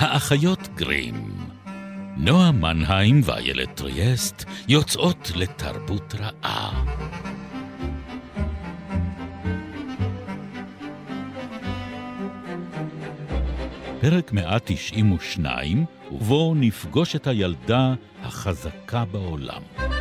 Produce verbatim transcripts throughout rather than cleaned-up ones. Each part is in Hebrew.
האחיות גרים. נועה מנהיים ואיילת טריאסט יוצאות לתרבות רעה. פרק מאה תשעים ושתיים, ובו נפגוש את הילדה החזקה בעולם.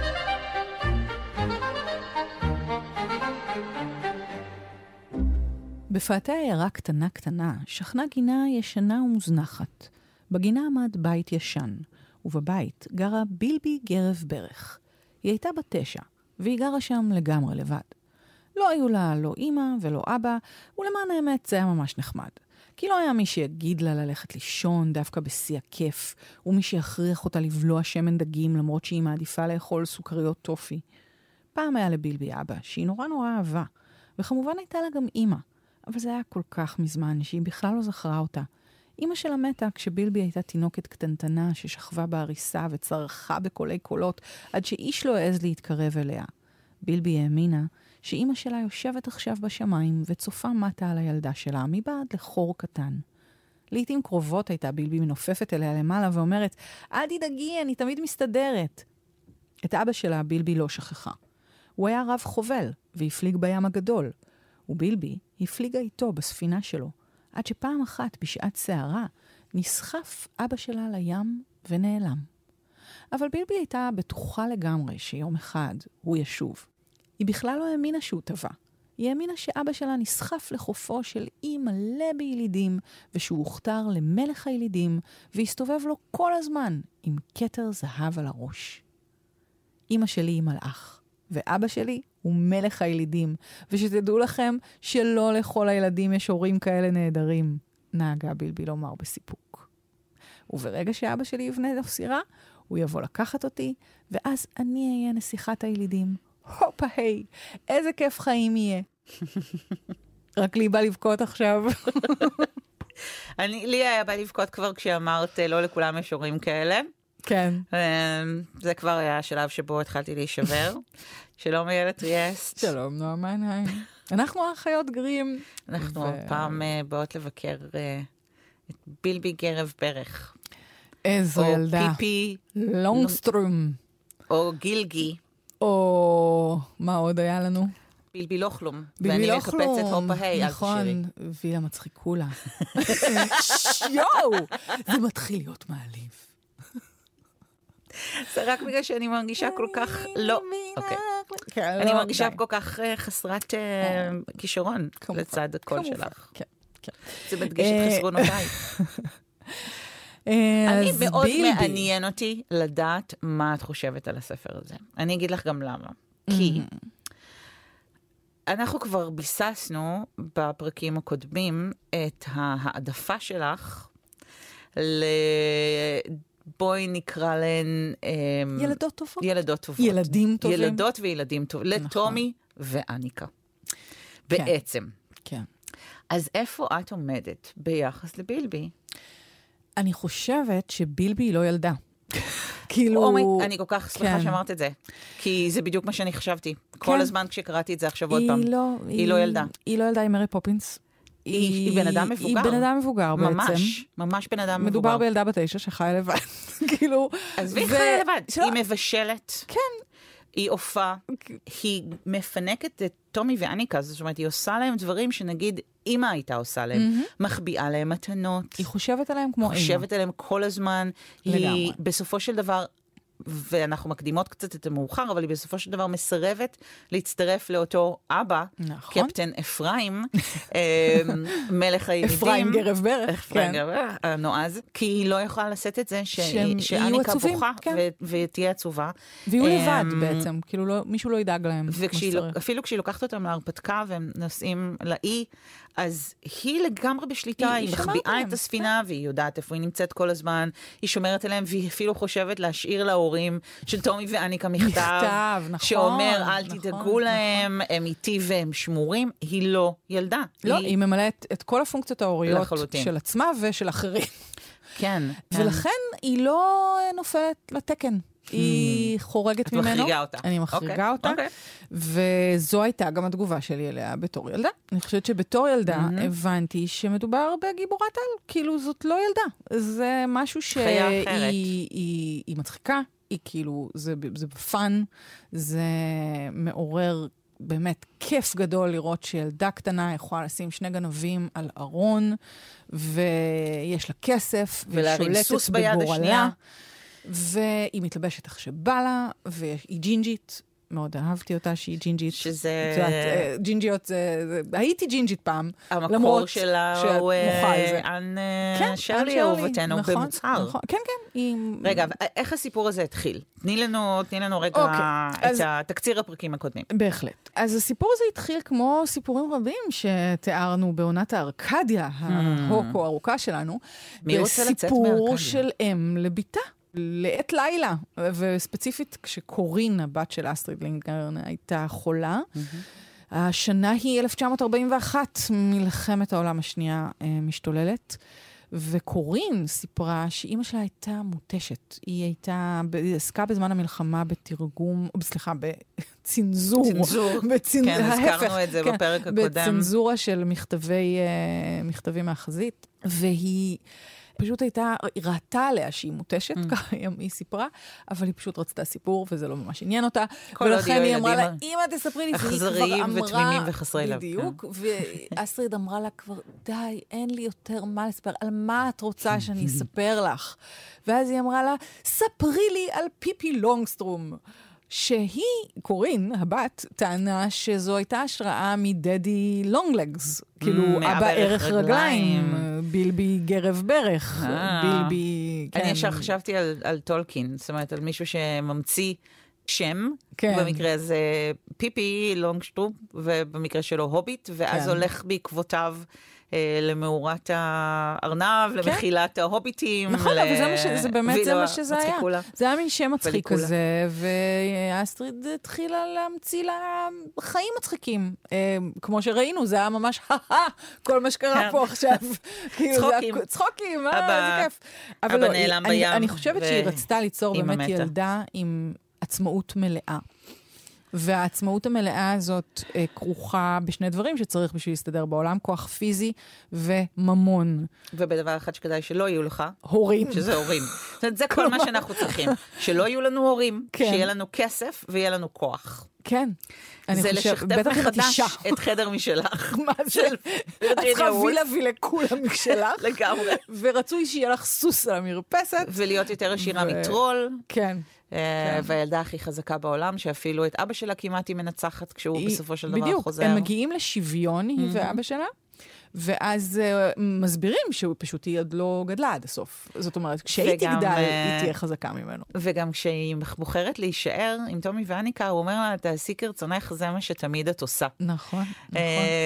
בפאתי עיירה קטנה קטנה שכנה גינה ישנה ומוזנחת. בגינה עמד בית ישן, ובבית גרה בילבי גרב ברך. היא הייתה בת תשע, והיא גרה שם לגמרי לבד. לא היו לה לא אמא ולא אבא, ולמען האמת זה היה ממש נחמד. כי לא היה מי שיגיד לה ללכת לישון דווקא בשיא הכיף, ומי שיכריח אותה לבלוע שמן דגים למרות שהיא מעדיפה לאכול סוכריות טופי. פעם היה לבילבי אבא, שהיא נורא נורא אהבה, וכמובן הייתה לה גם אמא, אבל זה היה כל כך מזמן שהיא בכלל לא זכרה אותה. אמא שלה מתה כשבילבי הייתה תינוקת קטנטנה ששכבה בעריסה וצרחה בקולי קולות עד שאיש לא העז להתקרב אליה. בילבי האמינה שאמא שלה יושבת עכשיו בשמיים וצופה מטה על הילדה שלה מבעד לחור קטן. לעתים קרובות הייתה בילבי מנופפת אליה למעלה ואומרת, אל תדאגי, אני תמיד מסתדרת. את אבא שלה בילבי לא שכחה. הוא היה רב חובל והפליג בים הגדול, ובילבי הפליגה איתו בספינה שלו, עד שפעם אחת בשעת שערה נסחף אבא שלה לים ונעלם. אבל בילבי הייתה בטוחה לגמרי שיום אחד הוא ישוב. היא בכלל לא האמינה שהוא טבע. היא האמינה שאבא שלה נסחף לחופו של אי מלא בילידים, ושהוא הוכתר למלך הילידים, והסתובב לו כל הזמן עם כתר זהב על הראש. אמא שלי היא מלאך, ואבא שלי הוא מלך הילידים, ושתדעו לכם שלא לכל הילדים יש הורים כאלה נהדרים, נהגה בילבי לומר בסיפוק. וברגע שאבא שלי יבנה לו סירה, הוא יבוא לקחת אותי, ואז אני אהיה נסיכת הילידים. הופה היי, איזה כיף חיים יהיה. רק לי בא לבכות עכשיו. אני, לי היה בא לבכות כבר כשאמרת לא לכולם יש הורים כאלה. כן. זה כבר היה השלב שבו התחלתי להישבר. שלום איילת טריאסט. שלום נועה מנהיים. אנחנו האחיות גרים. אנחנו פעם באות לבקר את בילבי גרב ברך. איזו ילדה. או פיפי לונגסטרום. או גילגי. או מה עוד היה לנו? בילבי לא כלום. בילבי לא כלום. ואני מקפצת הופה היי, אל תשירי. נכון, וילה מצחיקולה. יואו! זה מתחיל להיות מעליב. זה רק בגלל שאני מרגישה כל כך לא... אוקיי. אני מרגישה כל כך חסרת כישרון לצד הקול שלך. כן, כן. זה מדגיש את חסרונותיי. אני מאוד מעניין אותי לדעת מה את חושבת על הספר הזה. אני אגיד לך גם למה. כי אנחנו כבר ביססנו בפרקים הקודמים את העדפה שלך ל... בואי נקרא להן... ילדות טובות. ילדות טובות. ילדים טובים. ילדות וילדים טובים. לטומי ואניקה. בעצם. כן. אז איפה את עומדת ביחס לבילבי? אני חושבת שבילבי היא לא ילדה. כאילו... אני כל כך שמחה שאמרת את זה. כי זה בדיוק מה שאני חשבתי. כל הזמן כשקראתי את זה עכשיו עוד פעם. היא לא ילדה. היא לא ילדה, היא מרי פופינס. היא בן אדם מבוגר. היא בן אדם מבוגר בעצם. ממש, ממש בן אדם מבוגר. מדובר בילדה בתשע שחיה לבד. כאילו... אז והיא חיה לבד. היא מבשלת. כן. היא הופעה. היא מפנקת את טומי ואניקה. זאת אומרת, היא עושה להם דברים שנגיד אמא הייתה עושה להם. מחביאה להם מתנות. היא חושבת עליהם כמו אמא. חושבת עליהם כל הזמן. היא בסופו של דבר... ואנחנו מקדימות קצת את המאוחר, אבל היא בסופו של דבר מסרבת להצטרף לאותו אבא, נכון. קפטן אפרים, מלך הילידים. אפרים גרב ברך. אפרים גרב ברך, הנועז, כי היא לא יכולה לשאת את זה שאניקה בוכה כן. ותהיה עצובה. ויהיו לבד בעצם, כאילו לא, מישהו לא ידאג להם. ואפילו כשהיא לוקחת אותם להרפתקה והם נוסעים לאי, אז היא לגמרי בשליטה, היא, היא מחביאה את הספינה, כן. והיא יודעת איפה היא נמצאת כל הזמן, היא שומרת עליהם, והיא אפילו חושבת להשאיר להורים של טומי ואניקה מכתב, מכתב נכון, שאומר, אל נכון, תדאגו נכון, להם, נכון. הם איתי והם שמורים, היא לא ילדה. לא, היא, היא ממלאת את כל הפונקציות ההוריות לחלוטין. של עצמה ושל אחרים. כן. ולכן היא לא נופלת לתקן היא חורגת ממנו. את מחריגה אותה. אני מחריגה אותה. וזו הייתה גם התגובה שלי אליה בתור ילדה. אני חושבת שבתור ילדה הבנתי שמדובר בגיבורת על. כאילו זאת לא ילדה. זה משהו שהיא מצחיקה. היא כאילו, זה בפן. זה מעורר באמת כיף גדול לראות שילדה קטנה יכולה לשים שני גנבים על ארון, ויש לה כסף, ושולטת בגורלה, והיא מתלבשת איך שבא לה, והיא ג'ינג'ית, מאוד אהבתי אותה שהיא ג'ינג'ית. שזה... ג'ינג'יות, הייתי ג'ינג'ית פעם, המקור שלה הוא אנ שרלי אהובתנו במוצהר. כן, כן. רגע, איך הסיפור הזה התחיל? תני לנו, תני לנו רגע את התקציר הפרקים הקודמים. בהחלט. אז הסיפור הזה התחיל כמו סיפורים רבים שתיארנו בעונת הארקדיה, ההוקו הארוכה שלנו, בסיפור של אם לביתה. לעת לילה, וספציפית כשקורין, הבת של אסטריד לינגרן, הייתה חולה. השנה היא אלף תשע מאות ארבעים ואחת, מלחמת העולם השנייה משתוללת, וקורין סיפרה שאימא שלה הייתה מוטשת. היא הייתה, עסקה בזמן המלחמה בתרגום, סליחה, בצנזור. צנזור, כן, הזכרנו את זה בפרק הקודם. בצנזורה של מכתבי, מכתבים מהחזית, והיא... פשוט הייתה, היא ראתה עליה שהיא מוטשת, ככה היא סיפרה, אבל היא פשוט רצתה סיפור, וזה לא ממש עניין אותה. ולכן היא אמרה לה, אמא תספרי לי, אכזריים ותמימים וחסרי לב. בדיוק, ואסטריד אמרה לה כבר, די, אין לי יותר מה לספר, על מה את רוצה שאני אספר לך? ואז היא אמרה לה, ספרי לי על פיפי לונגסטרום. שהיא, קורין, הבת, טענה שזו הייתה השראה מדדי לונגלגס, כאילו אבא ערך רגליים, בילבי גרב ברך, בילבי... אני ישר חשבתי על טולקין, זאת אומרת, על מישהו שממציא שם, במקרה הזה פיפי לונגסטרום, ובמקרה שלו הוביט, ואז הולך בעקבותיו למאורת הארנב, למחילת ההוביטים. נכון, אבל זה באמת זה מה שזה היה. זה היה מין שם מצחיק כזה, ואסטריד התחילה להמציא לה חיים מצחיקים. כמו שראינו, זה היה ממש, כל מה שקרה פה עכשיו. צחוקים. צחוקים, זה כיף. אבא נעלם בים. אני חושבת שהיא רצתה ליצור באמת ילדה עם עצמאות מלאה. והעצמאות המלאה הזאת אה, כרוכה בשני דברים שצריך בשביל להסתדר בעולם, כוח פיזי וממון. ובדבר אחד שכדאי שלא יהיו לך. הורים. שזה הורים. זאת אומרת, זה כל מה שאנחנו צריכים. שלא יהיו לנו הורים, כן. שיהיה לנו כסף ויהיה לנו כוח. כן. זה לשכתב מחדש את חדר משלך. מה זה? את צריכה וילה וילה כולה משלך. לגמרי. ורצוי שיהיה לך סוס על המרפסת. ולהיות יותר עשירה מטרול. כן. והילדה הכי חזקה בעולם, שאפילו את אבא שלה כמעט היא מנצחת כשהוא בסופו של דבר חוזר. בדיוק, הם מגיעים לשוויון, היא ואבא שלה, ואז uh, מסבירים שהוא פשוט היא עוד לא גדלה עד הסוף. זאת אומרת, כשהיא תגדל, uh, היא תהיה חזקה ממנו. וגם כשהיא בוחרת להישאר עם טומי ואניקה, הוא אומר לה, תעשי כרצונך, זה מה שתמיד את עושה. נכון, נכון.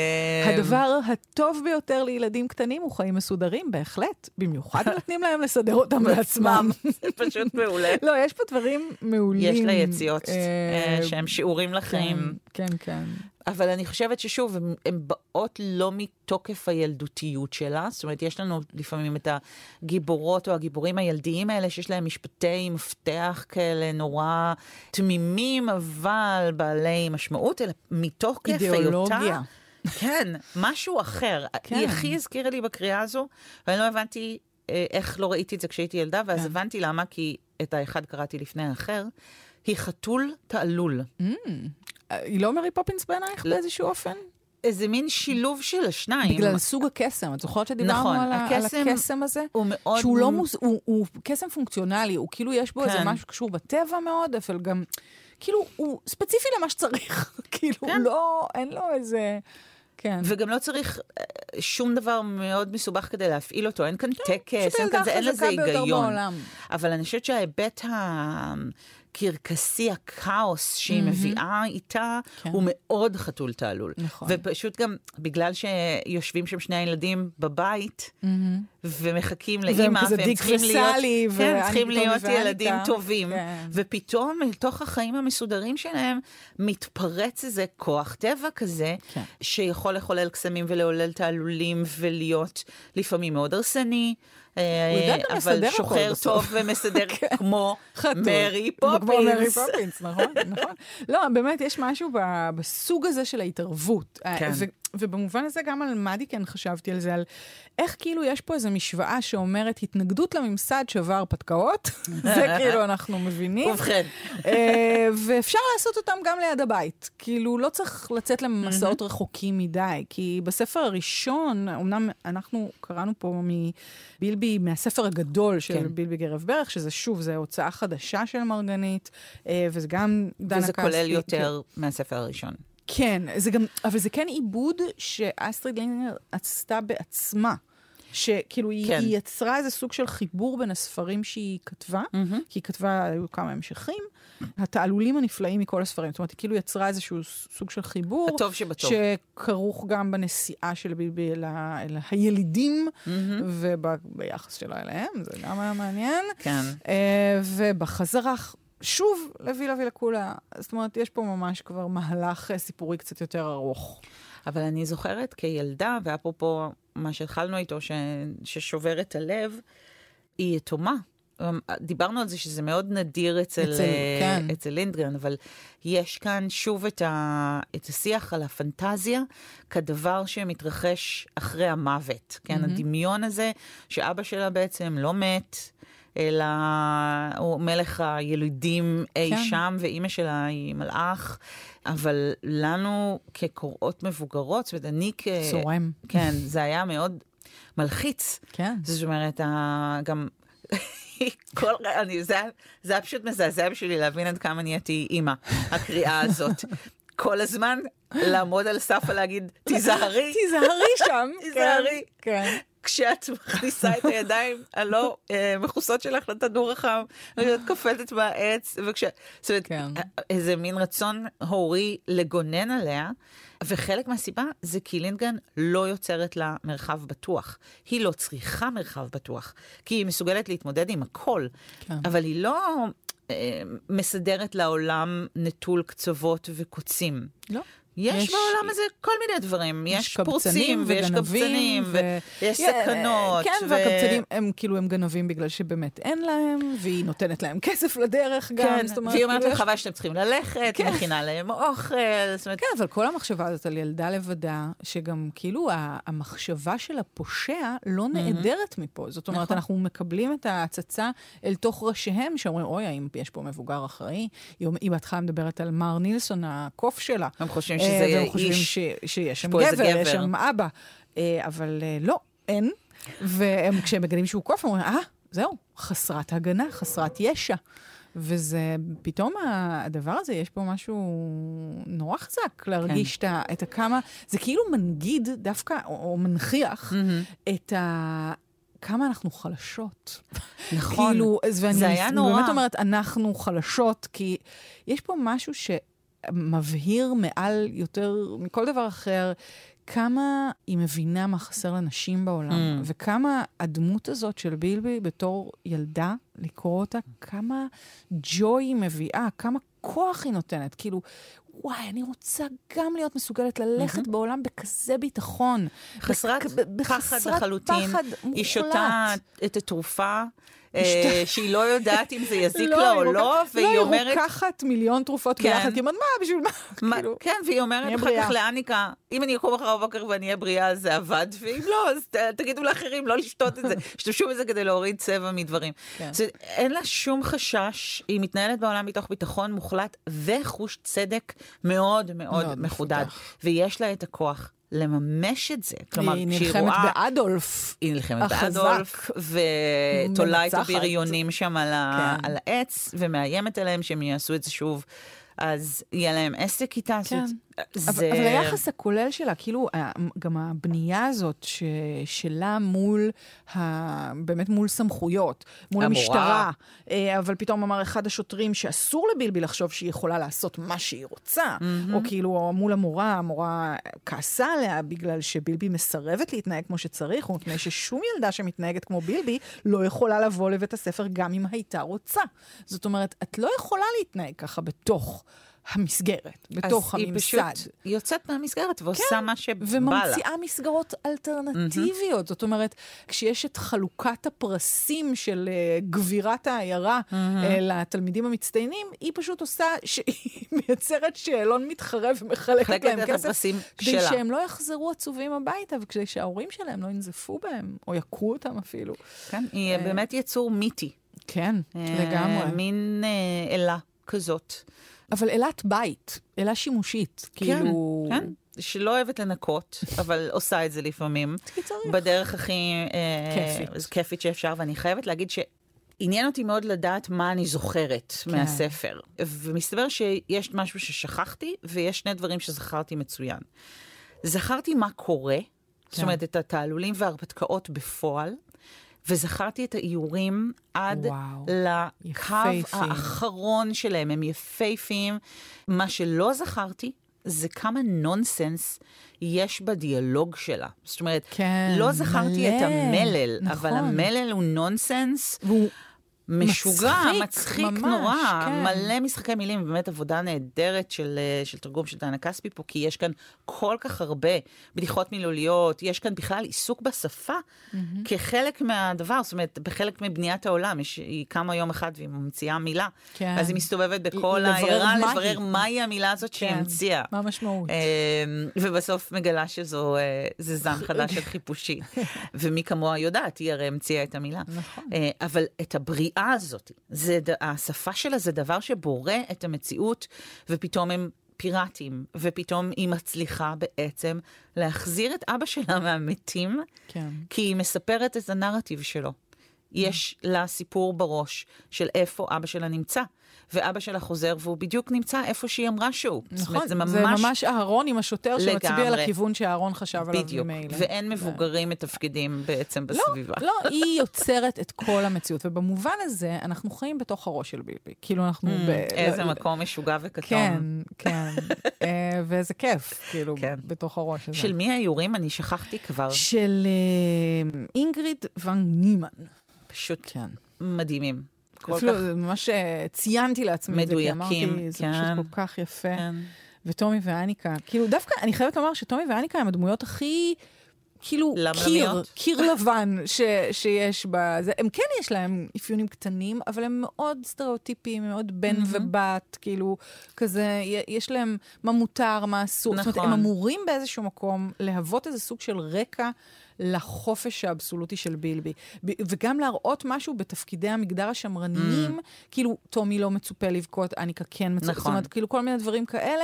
הדבר הטוב ביותר לילדים קטנים הוא חיים מסודרים, בהחלט. במיוחד נותנים להם לסדר אותם בעצמם. זה פשוט מעולה. לא, יש פה דברים מעולים. יש לה יציאות שהם שיעורים לחיים. כן, כן. אבל אני חושבת ששוב, הן, הן באות לא מתוקף הילדותיות שלה, זאת אומרת, יש לנו לפעמים את הגיבורות או הגיבורים הילדיים האלה, שיש להם משפטי מפתח כאלה נורא תמימים, אבל בעלי משמעות, אלא מתוקף אידיאולוגיה. כן, משהו אחר. כן. היא הכי הזכירה לי בקריאה הזו, ואני לא הבנתי איך לא ראיתי את זה כשהייתי ילדה, ואז כן. הבנתי למה, כי את האחד קראתי לפני האחר, היא חתול תעלול. Mm. היא לא מרי פופינס בעינייך באיזשהו אופן? איזה מין שילוב של השניים. בגלל סוג הקסם. את זוכרת שדיברנו על הקסם הזה? הוא מאוד... שהוא לא מוז... הוא קסם פונקציונלי, הוא כאילו יש בו איזה משהו קשור בטבע מאוד, אבל גם, כאילו, הוא ספציפי למה שצריך. כאילו, לא, אין לו איזה... כן. וגם לא צריך שום דבר מאוד מסובך כדי להפעיל אותו. אין כאן טקס, אין כאן זה, אין לזה היגיון. אבל אני חושבת שההיבט ה... קרקסי הכאוס שהיא מביאה איתה, הוא מאוד חתול תעלול. ופשוט גם בגלל שיושבים שם שני הילדים בבית, ומחכים לאמא, והם צריכים להיות ילדים טובים, ופתאום מתוך החיים המסודרים שלהם, מתפרץ איזה כוח טבע כזה, שיכול לחולל קסמים ולעולל תעלולים, ולהיות לפעמים מאוד הרסני, אבל שוחר טוב ומסדר כמו מרי פופינס. כמו מרי פופינס, נכון, נכון. לא, באמת יש משהו בסוג הזה של ההתערבות. כן. ובמובן הזה גם על מדיקן חשבתי על זה, על איך כאילו יש פה איזו משוואה שאומרת התנגדות לממסד שווה הרפתקאות, זה כאילו אנחנו מבינים. ובכן. ואפשר לעשות אותם גם ליד הבית. כאילו לא צריך לצאת למסעות רחוקים מדי, כי בספר הראשון, אמנם אנחנו קראנו פה מבילבי, מהספר הגדול של בילבי גרב ברך, שזה שוב, זה הוצאה חדשה של מרגנית, וזה גם דנה קסטי. וזה כולל יותר מהספר הראשון. כן, זה גם, אבל זה כן עיבוד שאסטריד לינגר עשתה בעצמה, שכאילו כן. היא, היא יצרה איזה סוג של חיבור בין הספרים שהיא כתבה, mm-hmm. כי היא כתבה, היו כמה המשכים, התעלולים הנפלאים מכל הספרים, זאת אומרת, היא כאילו יצרה איזשהו סוג של חיבור, הטוב שבטוב. שכרוך גם בנסיעה של בילבי אל, אל הילידים, mm-hmm. וביחס שלה אליהם, זה גם היה מעניין, כן. ובחזרה, שוב, לוי לוי לכולה. זאת אומרת, יש פה ממש כבר מהלך סיפורי קצת יותר ארוך. אבל אני זוכרת כילדה, ואפרופו מה שהתחלנו איתו, ש... ששובר את הלב, היא יתומה. דיברנו על זה שזה מאוד נדיר אצל, אצל, כן. אצל לינדגרן, אבל יש כאן שוב את, ה... את השיח על הפנטזיה, כדבר שמתרחש אחרי המוות. כן? Mm-hmm. הדמיון הזה, שאבא שלה בעצם לא מת, אלא הוא מלך הילודים אי כן. שם, ואימא שלה היא מלאך, אבל לנו כקוראות מבוגרות, זאת אומרת, אני כ... סורם. כן, זה היה מאוד מלחיץ. כן. זאת אומרת, גם... כל רגע, אני, זה, זה היה פשוט מזעזע בשבילי להבין עד כמה נהייתי אימא, הקריאה הזאת. כל הזמן לעמוד על סף ולהגיד, תיזהרי. תיזהרי שם. תיזהרי. כן. כשאת מכניסה את הידיים הלא מחוסות שלך לתנור החם, ואת קופלת מהעץ, וכש... זאת אומרת, כן. איזה מין רצון הורי לגונן עליה, וחלק מהסיבה זה כי לינדגרן לא יוצרת לה מרחב בטוח. היא לא צריכה מרחב בטוח, כי היא מסוגלת להתמודד עם הכל, כן. אבל היא לא אה, מסדרת לעולם נטול קצוות וקוצים. לא. יש, יש בעולם הזה כל מיני דברים. יש, יש פורצים ויש קבצנים ו... ויש סכנות. כן, ו... והקבצנים הם כאילו הם גנבים בגלל שבאמת אין להם, והיא נותנת להם כסף לדרך גם. כן, אומרת, והיא אומרת לחווה יש... שאתם צריכים ללכת, כן. מכינה להם אוכל. אומרת... כן, אבל כל המחשבה הזאת על ילדה לבדה, שגם כאילו המחשבה של הפושע לא נעדרת mm-hmm. מפה. זאת אומרת, נכון. אנחנו מקבלים את ההצצה אל תוך ראשיהם, שאומרים, אוי, האם יש פה מבוגר אחראי? היא בהתחלה מדברת על מר נילסון, הקוף שלה. הם חושבים שזה איש. והם חושבים שיש שם גבר, יש שם אבא. אבל לא, אין. והם כשהם מגלים שהוא קוף, הם אומרים, אה, זהו, חסרת הגנה, חסרת ישע. וזה, פתאום הדבר הזה, יש פה משהו נורא חזק להרגיש את הכמה, זה כאילו מנגיד דווקא, או מנכיח, את ה... כמה אנחנו חלשות. נכון. כאילו, זה היה נורא. אני באמת אומרת, אנחנו חלשות, כי יש פה משהו שמבהיר מעל יותר, מכל דבר אחר, כמה היא מבינה מה חסר לנשים בעולם, mm. וכמה הדמות הזאת של בילבי בתור ילדה, לקרוא אותה, כמה ג'וי היא מביאה, כמה כוח היא נותנת. כאילו, וואי, אני רוצה גם להיות מסוגלת ללכת mm-hmm. בעולם בכזה ביטחון. חסרת פחד לחלוטין. פחד מוחלט. היא שותה את התרופה, שהיא לא יודעת אם זה יזיק לה או לא, והיא אומרת... לא, היא רוקחת מיליון תרופות ביחד, כי מה, בשביל מה? כן, והיא אומרת אחר כך לאניקה, אם אני אקום אחר בבוקר ואני אהיה בריאה, זה עבד, ואם לא, אז תגידו לאחרים לא לשתות את זה, שתשתמשו בזה כדי להוריד צבע מדברים. אין לה שום חשש, היא מתנהלת בעולם מתוך ביטחון מוחלט, וחוש צדק מאוד מאוד מחודד, ויש לה את הכוח. לממש את זה. כלומר, היא נלחמת באדולף. היא נלחמת באדולף, ותולה את הבריונים שם על, ה... כן. על העץ, ומאיימת עליהם שהם יעשו את זה שוב, אז יהיה להם עסק איתה. כן. זה... אבל, אבל היחס הכולל שלה, כאילו, גם הבנייה הזאת ש... שלה מול, ה... באמת מול סמכויות, מול המורה. המשטרה, אבל פתאום אמר אחד השוטרים שאסור לבילבי לחשוב שהיא יכולה לעשות מה שהיא רוצה, mm-hmm. או כאילו מול המורה, המורה כעסה עליה בגלל שבילבי מסרבת להתנהג כמו שצריך, ומפני ששום ילדה שמתנהגת כמו בילבי לא יכולה לבוא לבית הספר גם אם הייתה רוצה. זאת אומרת, את לא יכולה להתנהג ככה בתוך המסגרת, בתוך הממסד. אז היא פשוט יוצאת מהמסגרת ועושה כן, מה שבא לה. וממציאה מסגרות אלטרנטיביות. Mm-hmm. זאת אומרת, כשיש את חלוקת הפרסים של uh, גבירת העיירה mm-hmm. uh, לתלמידים המצטיינים, היא פשוט עושה, היא מייצרת שאלון מתחרה ומחלקת להם כסף, כדי שלה. שהם לא יחזרו עצובים הביתה, וכדי שההורים שלהם לא ינזפו בהם, או יקרו אותם אפילו. כן, היא uh, באמת יצור מיתי. כן, uh, לגמרי. מין uh, אלה כזאת. אבל אלת בית, אלה שימושית, כאילו... כן, כן. שלא אוהבת לנקות, אבל עושה את זה לפעמים. בדרך הכי כיפית. כיפית שאפשר, ואני חייבת להגיד שעניין אותי מאוד לדעת מה אני זוכרת מהספר. ומסתבר שיש משהו ששכחתי, ויש שני דברים שזכרתי מצוין. זכרתי מה קורה, זאת אומרת, את התעלולים וההרפתקאות בפועל, וזכרתי את האיורים עד וואו, לקו יפייפים. האחרון שלהם, הם יפייפים. מה שלא זכרתי, זה כמה נונסנס יש בדיאלוג שלה. זאת אומרת, כן, לא זכרתי מלא. את המלל, נכון. אבל המלל הוא נונסנס. והוא... משוגע, מצחיק, מצחיק ממש, נורא, כן. מלא משחקי מילים, באמת עבודה נהדרת של, של תרגום של דנה כספי פה, כי יש כאן כל כך הרבה בדיחות מילוליות, יש כאן בכלל עיסוק בשפה, mm-hmm. כחלק מהדבר, זאת אומרת, בחלק מבניית העולם, יש, היא קמה יום אחד והיא ממציאה מילה, כן. אז היא מסתובבת בכל העיירה, לברר מהי המילה הזאת כן. שהיא המציאה. מה המשמעות? ובסוף מגלה שזו זה זן חדש של חיפושי, ומי כמוה יודעת, היא הרי המציאה את המילה. נכון. אבל את הבריאה, הזאת. זה, השפה שלה זה דבר שבורא את המציאות, ופתאום הם פיראטים, ופתאום היא מצליחה בעצם להחזיר את אבא שלה מהמתים, כן. כי היא מספרת את הנרטיב שלו. יש לה סיפור בראש של איפה אבא שלה נמצא, ואבא שלה חוזר, והוא בדיוק נמצא איפה שהיא אמרה שהוא. נכון, זה ממש, זה ממש אהרון עם השוטר שמצביע לכיוון שהאהרון חשב עליו ממילא. בדיוק, ואין מבוגרים מתפקדים בעצם בסביבה. לא, לא, היא יוצרת את כל המציאות, ובמובן הזה אנחנו חיים בתוך הראש של ביבי. כאילו אנחנו... איזה מקום משוגע וכתום. כן, כן. ואיזה כיף, כאילו, בתוך הראש הזה. של מי האיורים? אני שכחתי כבר. של אינגריד ון נימן. פשוט מדהימים. אפילו ממש ציינתי לעצמי את זה, כי אמרתי, זה פשוט כל כך יפה. וטומי ואניקה, כאילו דווקא, אני חייבת לומר שטומי ואניקה הם הדמויות הכי, כאילו, קיר, קיר לבן שיש בזה. הם כן יש להם אפיונים קטנים, אבל הם מאוד סטריאוטיפיים, מאוד בן ובת, כאילו, כזה, יש להם מה מותר, מה אסור. זאת אומרת, הם אמורים באיזשהו מקום להוות איזה סוג של רקע, לחופש האבסולוטי של בילבי. וגם להראות משהו בתפקידי המגדר השמרניים, mm. כאילו, טומי לא מצופה לבכות, אניקה כן מצופה. נכון. זאת אומרת, כאילו, כל מיני דברים כאלה,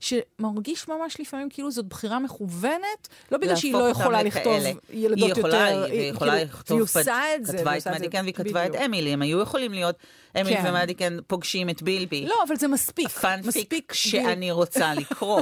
שמרגיש ממש לפעמים כאילו זאת בחירה מכוונת, לא בגלל שהיא לא יכולה לכתוב ילדות יותר. היא יכולה לכתוב, והיא עושה את זה. כתבה את מדיקן והיא כתבה את אמילי, הם היו יכולים להיות, אמילי ומדיקן פוגשים את בילבי. לא, אבל זה מספיק. פאנפיק שאני רוצה לקרוא.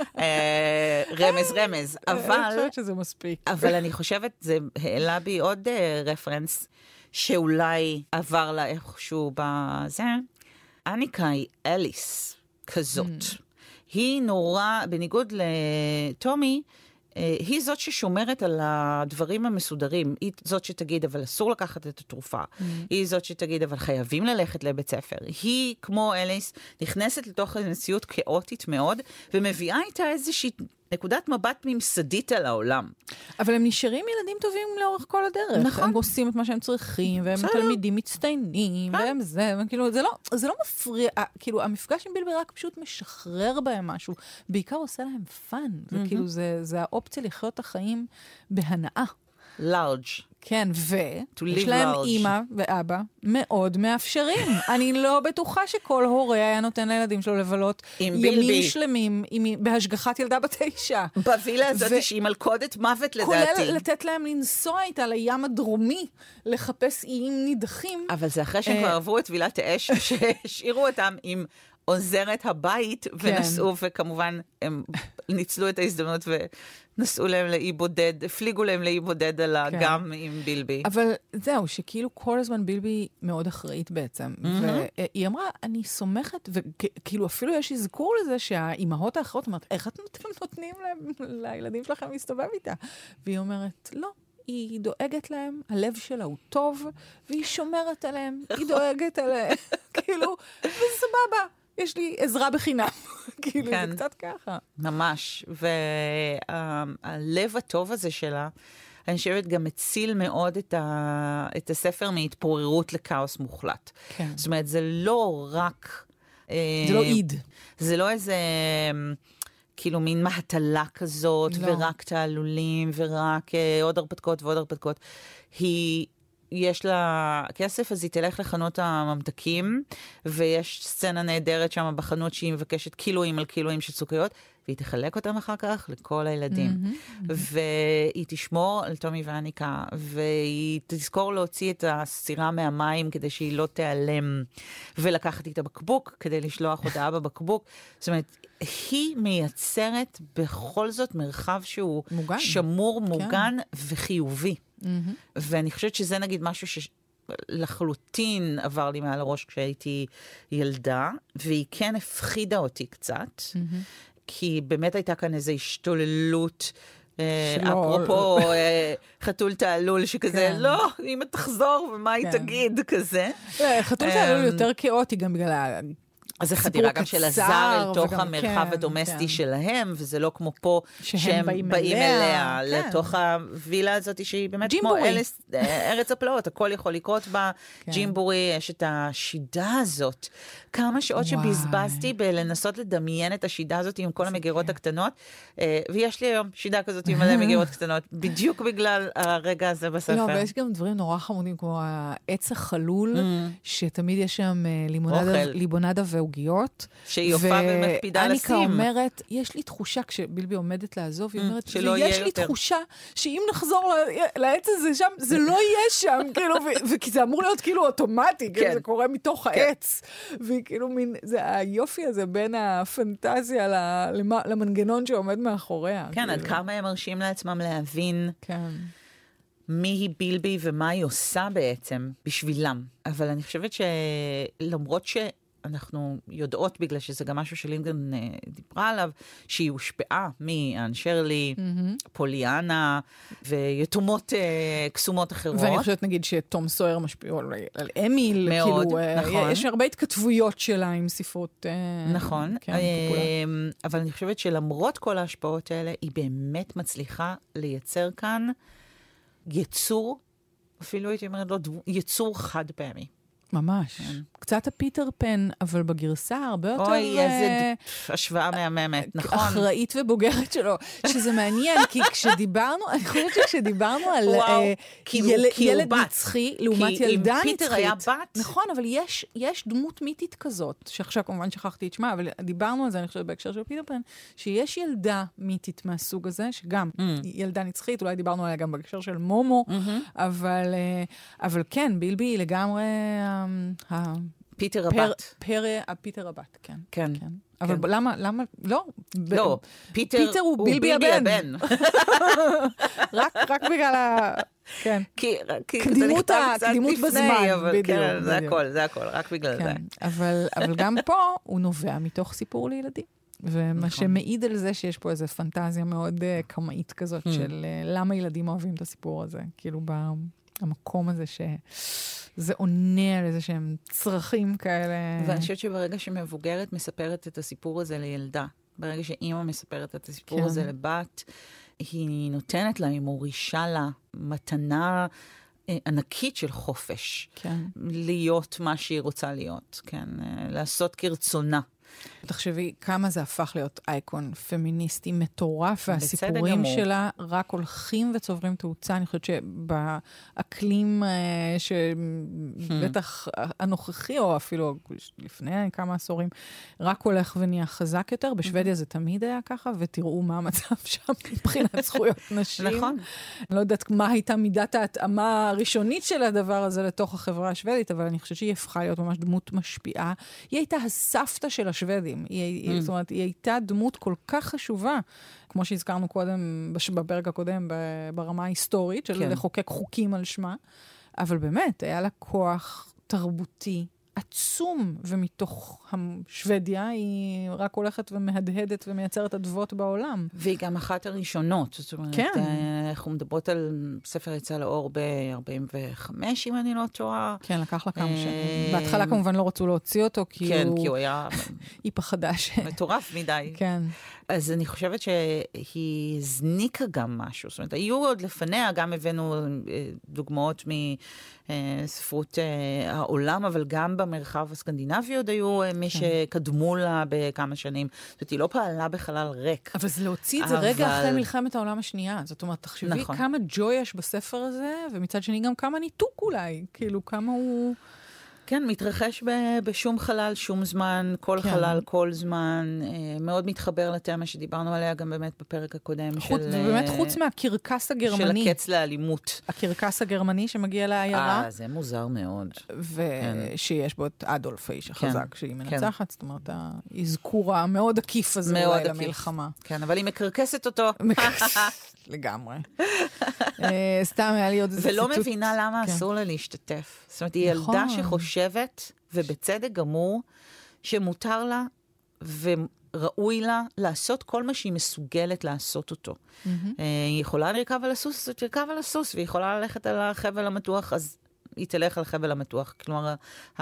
רמז רמז. אבל... אני חושבת שזה מספיק. אבל אני חושבת, זה העלה בי עוד רפרנס, שאולי עבר לה איכשהו בזה. אניקה היא אליס כזאת. היא נורא, בניגוד לטומי, היא זאת ששומרת על הדברים המסודרים. היא זאת שתגיד, אבל אסור לקחת את התרופה. Mm. היא זאת שתגיד, אבל חייבים ללכת לבית ספר. היא, כמו אליס, נכנסת לתוך נסיעות כאוטית מאוד, ומביאה איתה איזושהי נקודת מבט ממסדית על העולם. אבל הם נשארים ילדים טובים לאורך כל הדרך. נכון. הם עושים את מה שהם צריכים, והם תלמידים מצטיינים, והם זה, וכאילו, זה לא, זה לא מפריע, כאילו, המפגש עם בילבי רק פשוט משחרר בהם משהו, בעיקר עושה להם פן. זה כאילו, זה, זה האופציה לחיות את החיים בהנאה. לארג'. כן, ויש להם אימא ואבא מאוד מאפשרים. אני לא בטוחה שכל הורה היה נותן לילדים שלו לבלות ימים שלמים בהשגחת ילדה בתשע. בווילה הזאת שהיא מלכודת מוות לדעתי. כולל לתת להם לנסוע איתה לים הדרומי, לחפש איים נידחים. אבל זה אחרי שהם כבר עברו את וילת האש, שהשאירו אותם עם עוזרת הבית, ונסעו, וכמובן הם ניצלו את ההזדמנות ונסעו להם לאי בודד, הפליגו להם לאי בודד על האגם עם בילבי. אבל זהו, שכאילו כל הזמן בילבי מאוד אחראית בעצם, והיא אמרה, אני סומכת, וכאילו אפילו יש אזכור לזה שהאימהות האחרות אומרת, איך אתם נותנים לילדים שלכם להסתובב איתה? והיא אומרת, לא. היא דואגת להם, הלב שלה הוא טוב, והיא שומרת עליהם, היא דואגת עליהם, כאילו, וסבבה. יש לי עזרה בחינם. כאילו, כן. זה קצת ככה. ממש. והלב הטוב הזה שלה, אני חושבת גם מציל מאוד את, ה... את הספר מהתפוררות לכאוס מוחלט. כן. זאת אומרת, זה לא רק... זה לא עיד. זה לא איזה... כאילו מין מהטלה כזאת, לא. ורק תעלולים, ורק uh, עוד הרפתקות ועוד הרפתקות. היא, יש לה כסף, אז היא תלך לחנות הממתקים, ויש סצנה נהדרת שם בחנות שהיא מבקשת קילואים על קילואים של סוכריות, והיא תחלק אותם אחר כך לכל הילדים. Mm-hmm, mm-hmm. והיא תשמור על תומי ואניקה, והיא תזכור להוציא את הסירה מהמים כדי שהיא לא תיעלם, ולקחת את הבקבוק כדי לשלוח הודעה בבקבוק. זאת אומרת, היא מייצרת בכל זאת מרחב שהוא מוגן. שמור, מוגן כן. וחיובי. Mm-hmm. ואני חושבת שזה נגיד משהו ש... לחלוטין עבר לי מעל הראש כשהייתי ילדה, והיא כן הפחידה אותי קצת, mm-hmm. כי באמת הייתה כאן איזו השתוללות, אפרופו חתול תעלול שכזה, לא, אם תחזור ומה היא תגיד, כזה. חתול תעלול יותר כאוטי גם בגלל... אז זה חדירה גם של הזר אל תוך המרחב הדומסטי שלהם, וזה לא כמו פה שהם באים אליה, לתוך הווילה הזאת שהיא באמת כמו ארץ הפלאות, הכל יכול לקרות בה, ג'ימבורי, יש את השידה הזאת. כמה שעות שבזבזתי בלנסות לדמיין את השידה הזאת עם כל המגירות הקטנות, ויש לי היום שידה כזאת עם מלא מגירות קטנות, בדיוק בגלל הרגע הזה בספר. לא, ויש גם דברים נורא חמודים, כמו העץ החלול, שתמיד יש שם לימונדה ועוגיות. שהיא יופה ומקפידה לשים. ואניקה אומרת, יש לי תחושה, כשבילבי עומדת לעזוב, היא אומרת, ויש לי תחושה שאם נחזור לעץ הזה שם, זה לא יהיה שם, כאילו, וכי זה אמור להיות כאילו אוטומטי, זה קורה מתוך העץ. והיא כאילו מין, זה היופי הזה בין הפנטזיה למנגנון שעומד מאחוריה. כן, עד כמה הם מרשים לעצמם להבין מי היא בילבי ומה היא עושה בעצם בשבילם. אבל אני חושבת שלמרות ש... אנחנו יודעות, בגלל שזה גם משהו שלינגדון דיברה עליו, שהיא הושפעה מאן שרלי, mm-hmm. פוליאנה, ויתומות uh, קסומות אחרות. ואני חושבת, נגיד, שתום סויר משפיע על, על אמיל, מאוד, כאילו, נכון. יש הרבה התכתבויות שלה עם ספרות. Uh, נכון, כן, uh, אבל אני חושבת שלמרות כל ההשפעות האלה, היא באמת מצליחה לייצר כאן יצור, אפילו הייתי אומרת לו, יצור חד פעמי. ממש. קצת הפיטר פן, אבל בגרסה הרבה יותר... אוי, איזה השוואה מהממת, נכון? אחראית ובוגרת שלו, שזה מעניין, כי כשדיברנו, אני חושבת שכשדיברנו על ילד נצחי, לעומת ילדה נצחית... פיטר היה בת. נכון, אבל יש דמות מיתית כזאת, שעכשיו כמובן שכחתי את שמה, אבל דיברנו על זה, אני חושבת, בהקשר של פיטר פן, שיש ילדה מיתית מהסוג הזה, שגם ילדה נצחית, אולי דיברנו עליה גם בהקשר של מומו, אבל כן, בילבי היא לגמרי... פיטר הבת. פיטר הבת, כן. כן. אבל למה, למה, לא. לא, פיטר הוא בילבי הבן. רק בגלל ה... כן. קדימות בזמן, בדיוק. זה הכל, זה הכל, רק בגלל זה. אבל גם פה הוא נובע מתוך סיפור לילדים. ומה שמעיד על זה שיש פה איזו פנטזיה מאוד קמאית כזאת של למה ילדים אוהבים את הסיפור הזה. כאילו במקום הזה ש... זה עונה על איזה שהם צרכים כאלה. ואני חושבת שברגע שמבוגרת מספרת את הסיפור הזה לילדה, ברגע שאימא מספרת את הסיפור כן. הזה לבת, היא נותנת לה, היא מורישה לה מתנה אה, ענקית של חופש. כן. להיות מה שהיא רוצה להיות, כן. אה, לעשות כרצונה. תחשבי כמה זה הפך להיות אייקון פמיניסטי מטורף, והסיפורים שלה רק הולכים וצוברים תאוצה. אני חושבת שבאקלים שבטח הנוכחי, או אפילו לפני כמה עשורים, רק הולך ונהיה חזק יותר. בשוודיה זה תמיד היה ככה, ותראו מה המצב שם מבחינת זכויות נשים. נכון. אני לא יודעת מה הייתה מידת ההתאמה הראשונית של הדבר הזה לתוך החברה השוודית, אבל אני חושבת שהיא הפכה להיות ממש דמות משפיעה. היא הייתה הסבתא של השוודים. היא, mm. זאת אומרת, היא הייתה דמות כל כך חשובה, כמו שהזכרנו קודם, בפרק הקודם, ברמה ההיסטורית, של כן. לחוקק חוקים על שמה, אבל באמת, היה לה כוח תרבותי עצום, ומתוך שוודיה היא רק הולכת ומהדהדת ומייצרת אדוות בעולם. והיא גם אחת הראשונות. זאת אומרת, כן. אנחנו מדברות על ספר יצא לאור ב-ארבעים וחמש, אם אני לא טועה. כן, לקח לה כמה שנים. בהתחלה כמובן לא רצו להוציא אותו, כי כן, הוא... כי הוא היה... היא פחדה ש... מטורף מדי. כן. אז אני חושבת שהיא הזניקה גם משהו. זאת אומרת, היו עוד לפניה, גם הבאנו דוגמאות מספרות העולם, אבל גם במרחב הסקנדינבי עוד היו מי שקדמו לה בכמה שנים. זאת אומרת, היא לא פעלה בחלל ריק. אבל זה להוציא את זה רגע אחרי מלחמת העולם השנייה. זאת אומרת, תחשבי כמה ג'וי יש בספר הזה, ומצד שני גם כמה ניתוק אולי. כאילו, כמה הוא... כן, מתרחש ב- בשום חלל, שום זמן, כל כן. חלל, כל זמן, אה, מאוד מתחבר לתמה שדיברנו עליה גם באמת בפרק הקודם. חוץ, של... באמת חוץ מהקרקס הגרמני. של הקץ לאלימות. הקרקס הגרמני שמגיע לעיירה. אה, זה מוזר מאוד. ושיש כן. בו את אדולף, האיש החזק, כן. שהיא מנצחת, כן. זאת אומרת, האזכור המאוד עקיף הזה מאוד אולי עקיף. למלחמה. כן, אבל היא מקרקסת אותו. לגמרי. סתם היה לי עוד איזה ציטוט. ולא מבינה למה אסור לה להשתתף. זאת אומרת, היא ילדה שחושבת, ובצדק גמור, שמותר לה וראוי לה לעשות כל מה שהיא מסוגלת לעשות אותו. היא יכולה לרכב על הסוס, אז תרכב על הסוס, והיא יכולה ללכת על החבל המתוח, אז היא תלך על החבל המתוח. כלומר,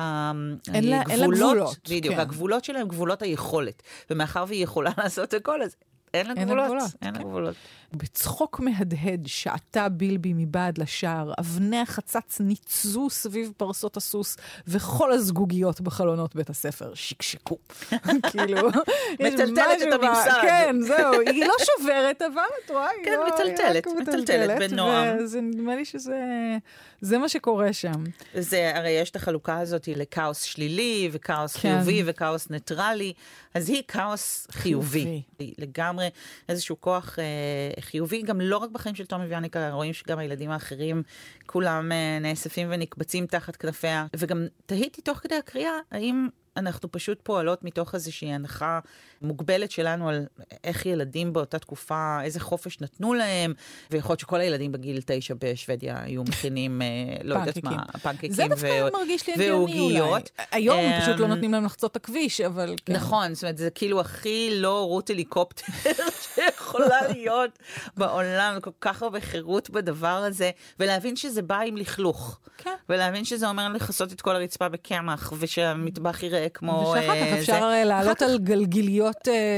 הגבולות, בדיוק, הגבולות שלהם, גבולות היכולת. ומאחר והיא יכולה לעשות הכל, אז אין לה גבולות. אין לה גבולות. בצחוק מהדהד שעתה בילבי מבעד לשער, אבני החצץ ניצזו סביב פרסות הסוס, וכל הזגוגיות בחלונות בית הספר שקשקו. כאילו, מטלטלת את הממסד. כן, זהו, היא לא שוברת, אבל את רואה, כן, מטלטלת, מטלטלת בנועם. וזה נדמה לי שזה מה שקורה שם. זה, הרי יש את החלוקה הזאת לכאוס שלילי, וכאוס חיובי, וכאוס ניטרלי, אז היא כאוס חיובי. לגמרי איזשהו כוח חיובי, גם לא רק בחיים של תומי ויאניקה, רואים שגם הילדים האחרים כולם נאספים ונקבצים תחת כנפיה, וגם תהיתי תוך כדי הקריאה, האם אנחנו פשוט פועלות מתוך איזושהי הנחה מוגבלת שלנו על איך ילדים באותה תקופה, איזה חופש נתנו להם, ויכול להיות שכל הילדים בגיל תשע בשוודיה היו מכינים, לא יודעת מה, פנקקים זה דווקא מרגיש לי הגיוני אולי. היום פשוט לא נותנים להם לחצות את הכביש, אבל כן. נכון, זאת אומרת, זה כאילו הכי לא רוט הליקופטר שיכולה להיות בעולם, כל כך הרבה חירות בדבר הזה, ולהבין שזה בא עם לכלוך. כן. ולהבין שזה אומר לחסות את כל הרצפה בקמח, ושהמטבח יראה כמו... ושאחר כך אפשר לעלות על גלגיליות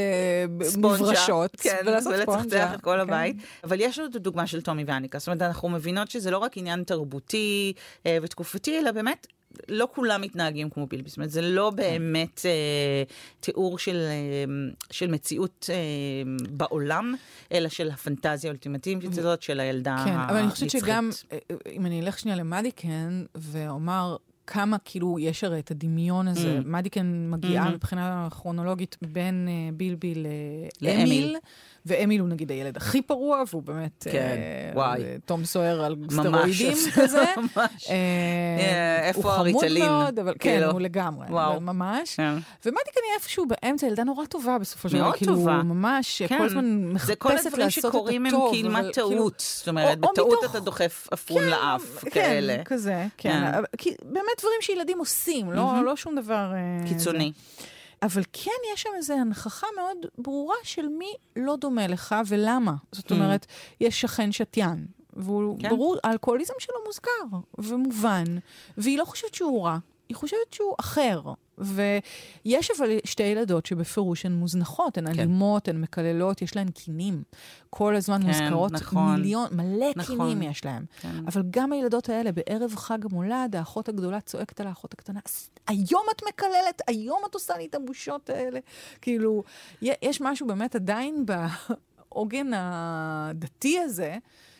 מברשות. כן, ולצחצח את כל הבית. אבל יש לנו את הדוגמה של תומי ויאניקה. זאת אומרת, אנחנו מבינות שזה לא רק עניין תרבותי ותקופתי, אלא באמת לא כולם מתנהגים כמו בילבי. זאת אומרת, זה לא באמת תיאור של מציאות בעולם, אלא של הפנטזיה האולטימטיבית הזאת של הילדה הנצחית. כן, אבל אני חושבת שגם, אם אני אלך שנייה למדיקן, ואומר כמה כאילו יש הרי את הדמיון הזה, mm. מדיקן מגיעה mm-hmm. מבחינה כרונולוגית בין uh, בילבי לאמיל, ואמיל הוא נגיד הילד הכי פרוע, והוא באמת כן, uh, וואי. תום סוער על סטרואידים כזה. ממש. איפה הריטלין? הוא חמוד מאוד, אבל כן, הוא לגמרי. ממש. ומדיקן היא איפשהו באמצע, ילדה נורא טובה בסופו של דבר. מאוד טובה. ממש, כל הזמן מחפשת לעשות את הטוב. זה כל הדברים שקורים הם כמעט טעות. זאת אומרת, בטעות אתה דוחף אפרון לאף. כאלה. כן, כזה, כן. באמת דברים שילדים עושים, לא שום דבר קיצוני. אבל כן יש שם איזו הנכחה מאוד ברורה של מי לא דומה לך ולמה. זאת אומרת, יש שכן שתיין, והוא ברור, האלכוהוליזם שלו מוזכר ומובן, והיא לא חושבת שהוא רע, היא חושבת שהוא אחר. ויש אבל שתי ילדות שבפירוש הן מוזנחות, הן אלימות, הן מקללות, יש להן קינים. כל הזמן מוזכרות מיליון, מלא קינים יש להן. אבל גם הילדות האלה, בערב חג המולד, האחות הגדולה צועקת על האחות הקטנה, היום את מקללת, היום את עושה לי את הבושות האלה. כאילו, יש משהו באמת עדיין בעוגן הדתי הזה,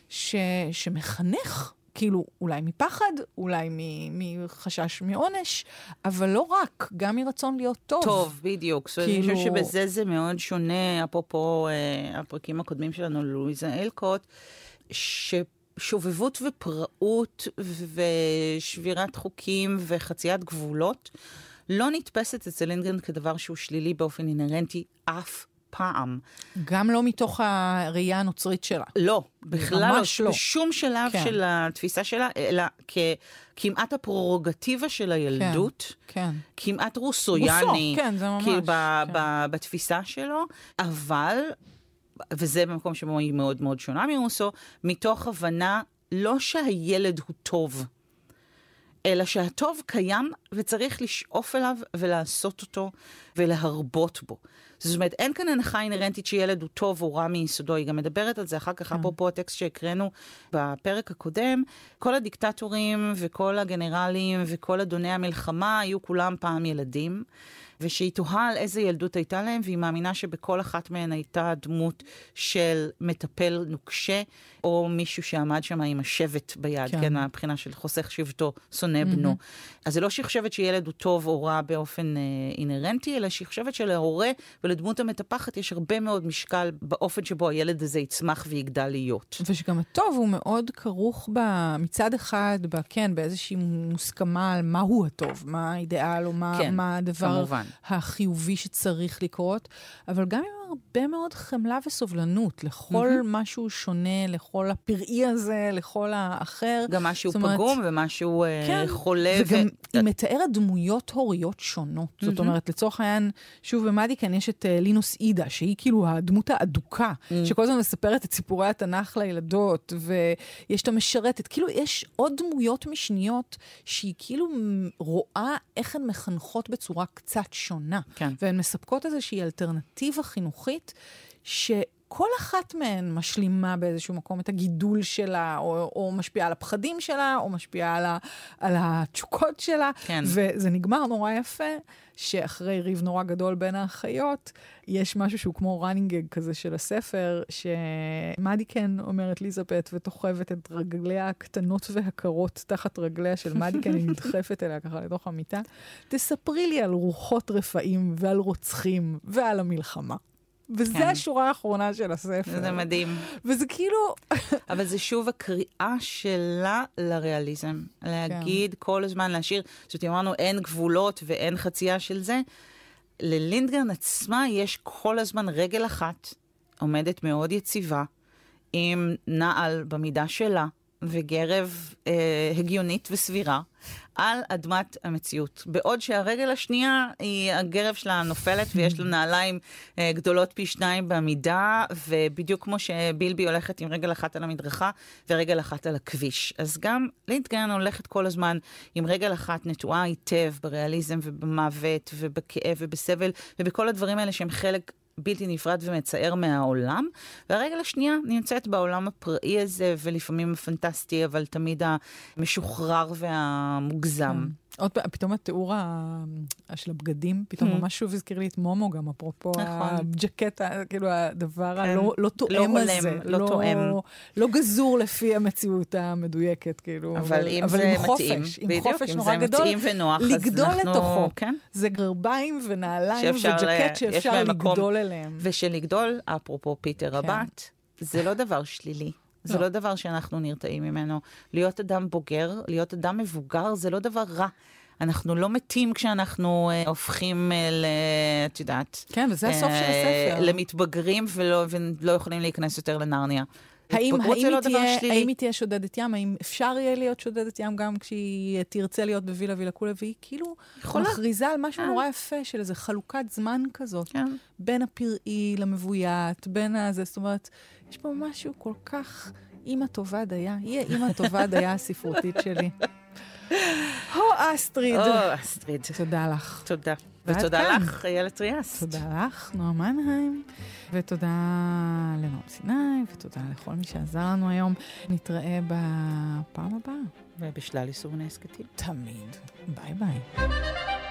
שמחנך, כאילו, אולי מפחד, אולי מחשש מעונש, אבל לא רק, גם מרצון להיות טוב. טוב, בדיוק. כאילו... אני חושב שבזה זה מאוד שונה, אפרופו הפרקים הקודמים שלנו, לואיזה אלקוט, ששובבות ופראות ושבירת חוקים וחציית גבולות, לא נתפסת אצל לינגרן כדבר שהוא שלילי באופן אינרנטי אף פעם. גם לא מתוך הראייה הנוצרית שלה. לא, בכלל לא. לא. בשום שלב כן. של התפיסה שלה, אלא כמעט הפרורוגטיבה של הילדות, כן, כן. כמעט רוסויאני, רוסו, כן, זה ממש. כאילו ב, כן. ב, בתפיסה שלו, אבל, וזה במקום שבו היא מאוד מאוד שונה מרוסו, מתוך הבנה לא שהילד הוא טוב, אלא שהטוב קיים וצריך לשאוף אליו ולעשות אותו ולהרבות בו. זאת אומרת, אין כאן הנחה אינרנטית שילד הוא טוב או רע מיסודו, היא גם מדברת על זה אחר כך, אפרופו הטקסט שהקראנו בפרק הקודם, כל הדיקטטורים וכל הגנרלים וכל אדוני המלחמה היו כולם פעם ילדים, ושהיא תוהה על איזה ילדות הייתה להם, והיא מאמינה שבכל אחת מהן הייתה דמות של מטפל נוקשה, או מישהו שעמד שם עם השבט ביד, כן, כן מהבחינה של חוסך שבטו, שונא בנו. Mm-hmm. אז זה לא שהיא חושבת שילד הוא טוב או רע באופן אה, אינרנטי, אלא שהיא חושבת שלהורה ולדמות המטפחת יש הרבה מאוד משקל באופן שבו הילד הזה יצמח ויגדל להיות. ושגם הטוב הוא מאוד כרוך ב, מצד אחד, ב, כן, באיזושהי מוסכמה על מהו הטוב, מה האידאל או מה, כן, מה הדבר כמובן. החיובי שצריך לקרות, אבל גם עם הרבה מאוד חמלה וסובלנות לכל mm-hmm. משהו שונה, לכל הפראי הזה, לכל האחר. גם משהו אומרת, פגום ומשהו כן, חולה. וגם ו... היא מתארת דמויות הוריות שונות. Mm-hmm. זאת אומרת, לצורך העניין, שוב במדיקן יש את uh, לינוס אידה, שהיא כאילו הדמות האדוקה, mm-hmm. שכל הזמן מספרת את סיפורי התנ"ך לילדות, ויש את המשרתת. כאילו יש עוד דמויות משניות, שהיא כאילו רואה איך הן מחנכות בצורה קצת שונה. כן. והן מספקות איזושהי אלטרנטיבה חינוכית, שכל אחת מהן משלימה באיזשהו מקום את הגידול שלה, או, או משפיעה על הפחדים שלה, או משפיעה על, ה, על התשוקות שלה. כן. וזה נגמר נורא יפה, שאחרי ריב נורא גדול בין האחיות, יש משהו שהוא כמו רנינגג כזה של הספר, שמדיקן אומרת ליזבט ותוחבת את רגליה הקטנות והקרות תחת רגליה של מדיקן, היא נדחפת אליה ככה לתוך המיטה. תספרי לי על רוחות רפאים ועל רוצחים ועל המלחמה. וזה כן. השורה האחרונה של הספר. זה מדהים. וזה כאילו... אבל זה שוב הקריאה שלה לריאליזם. להגיד כן. כל הזמן, להשאיר, זאת אומרת, אמרנו, אין גבולות ואין חצייה של זה. ללינדגרן עצמה יש כל הזמן רגל אחת, עומדת מאוד יציבה, עם נעל במידה שלה, וגרב אה, הגיונית וסבירה, על אדמת המציאות. בעוד שהרגל השנייה, היא, הגרב שלה נופלת, ויש לה נעליים אה, גדולות פי שניים בעמידה, ובדיוק כמו שבילבי הולכת עם רגל אחת על המדרכה, ורגל אחת על הכביש. אז גם לינדגרן הולכת כל הזמן עם רגל אחת נטועה היטב, בריאליזם ובמוות, ובכאב ובסבל, ובכל הדברים האלה שהם חלק בלתי נפרד ומצער מהעולם, והרגל השנייה נמצאת בעולם הפראי הזה, ולפעמים הפנטסטי, אבל תמיד המשוחרר והמוגזם. עוד פעם, פתאום התיאור של הבגדים, פתאום ממש שוב הזכיר לי את מומו גם, אפרופו הג'קט, כאילו הדבר הלא תואם הזה. לא תואם. לא גזור לפי המציאות המדויקת, כאילו. אבל אם זה מתאים. עם חופש נורא גדול. לגדול לתוכו. זה גרביים ונעליים וג'קט שאפשר לגדול אליהם. ושלגדול, אפרופו פיטר הבת, זה לא דבר שלילי. זה לא דבר שאנחנו נרתעים ממנו. להיות אדם בוגר, להיות אדם מבוגר, זה לא דבר רע. אנחנו לא מתים כשאנחנו אה, הופכים ל... את יודעת. כן, וזה הסוף של הספר. למתבגרים ולא, ולא יכולים להיכנס יותר לנרניה. האם, האם, לא תהיה, האם היא תהיה שודדת ים? האם אפשר יהיה להיות שודדת ים גם כשהיא תרצה להיות בווילה וילה קולה? והיא כאילו מכריזה על משהו נורא יפה של איזו חלוקת זמן כזאת. כן. בין הפראי למבוית, בין הזה. זאת אומרת, יש פה משהו כל כך אימא טובה דייה. היא האימא טובה דייה הספרותית שלי. הו, אסטריד. או, אסטריד. תודה לך. תודה. ותודה לך, איילת טריאסט. תודה לך, נועה מנהיים. ותודה לנועם סיני, ותודה לכל מי שעזר לנו היום. נתראה בפעם הבאה. ובשלל יישומוני הסכתים. תמיד. ביי ביי.